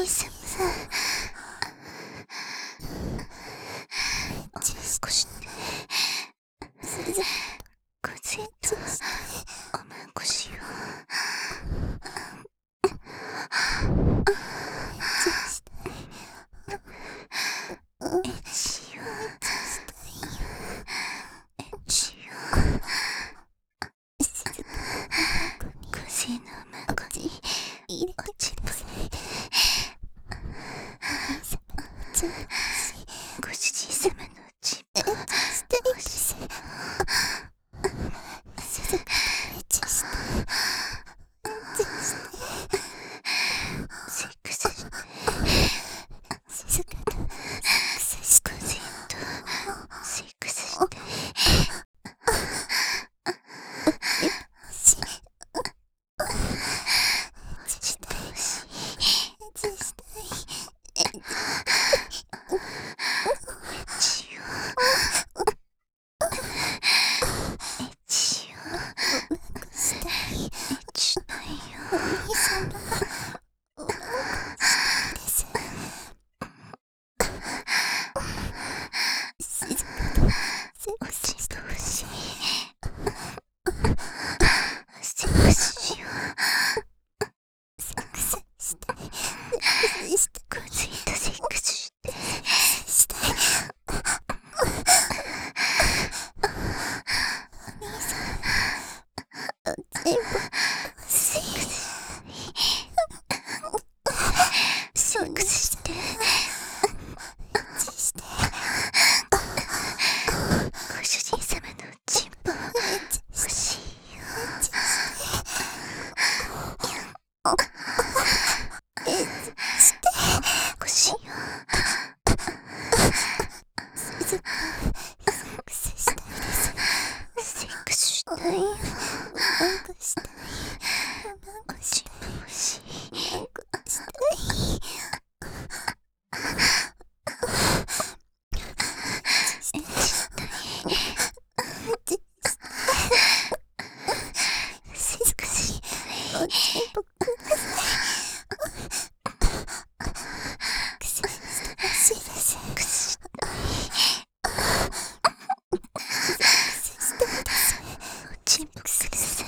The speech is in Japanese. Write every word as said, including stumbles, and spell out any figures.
じいさまさ少しねこついとおまんこしようエッチよエッチよこついのおまんこにおちんぽ入れてご主人様のおちんぽおしよセックスしてコゼンとセックスしてしてほしいエッチよエッチよエッチしたいよおちんぽ欲しいセックスしようセックスしてこついとセックスしてしてセックスセックスしてご主人様のおちんぽ欲しいよ欲しいよセックスしたいですセックスしたいよおちんぽ欲しいセックスしたいおちんぽくださいセックスしてほしいですセックスしたいセックスしてくださいおちんぽください